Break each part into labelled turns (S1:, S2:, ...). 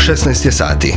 S1: 16 je sati.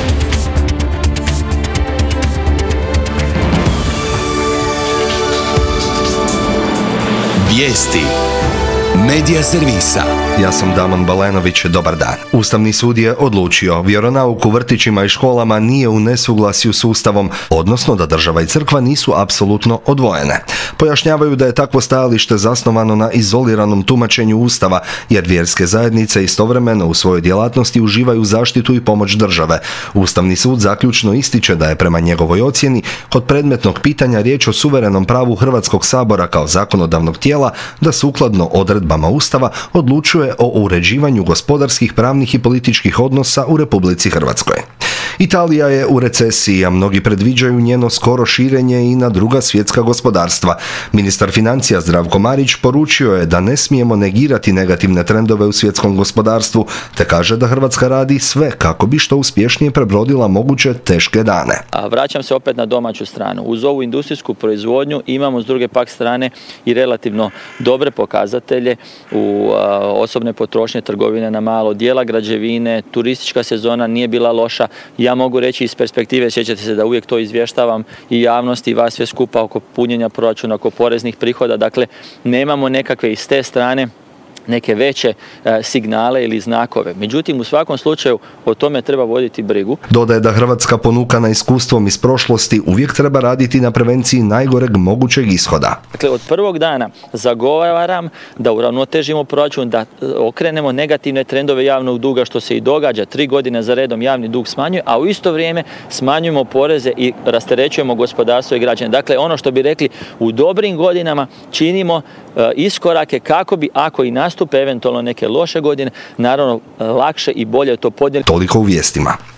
S2: Vijesti Medija servisa.
S1: Ja sam Damon Balenović, dobar dan. Ustavni sud je odlučio vjeronauk u vrtićima i školama nije u nesuglasju s Ustavom, odnosno da država i crkva nisu apsolutno odvojene. Pojašnjavaju da je takvo stajalište zasnovano na izoliranom tumačenju Ustava, jer vjerske zajednice istovremeno u svojoj djelatnosti uživaju zaštitu i pomoć države. Ustavni sud zaključno ističe da je prema njegovoj ocjeni kod predmetnog pitanja riječ o suverenom pravu Hrvatskog sabora kao zakonodavnog tijela da sukladno odredbama Ustava odlučuje o uređivanju gospodarskih, pravnih i političkih odnosa u Republici Hrvatskoj. Italija je u recesiji, a mnogi predviđaju njeno skoro širenje i na druga svjetska gospodarstva. Ministar financija Zdravko Marić poručio je da ne smijemo negirati negativne trendove u svjetskom gospodarstvu, te kaže da Hrvatska radi sve kako bi što uspješnije prebrodila moguće teške dane.
S3: Vraćam se opet na domaću stranu. Uz ovu industrijsku proizvodnju imamo s druge pak strane i relativno dobre pokazatelje u osobne potrošnje, trgovine na malo, dijela građevine, turistička sezona nije bila loša. Ja mogu reći iz perspektive, sjećate se da uvijek to izvještavam i javnosti i vas sve skupa oko punjenja proračuna, oko poreznih prihoda. Dakle, nemamo nekakve iz te strane neke veće signale ili znakove. Međutim, u svakom slučaju o tome treba voditi brigu.
S1: Dodaje da Hrvatska ponukana iskustvom iz prošlosti uvijek treba raditi na prevenciji najgoreg mogućeg ishoda.
S3: Dakle, od prvog dana zagovaram da uravnotežimo proračun, da okrenemo negativne trendove javnog duga, što se i događa. 3 godine za redom javni dug smanjuje, a u isto vrijeme smanjujemo poreze i rasterećujemo gospodarstvo i građane. Dakle, ono što bi rekli, u dobrim godinama činimo iskorake kako bi, ako i nastupe eventualno neke loše godine, naravno lakše i bolje to podnijeli.
S1: Toliko u vijestima.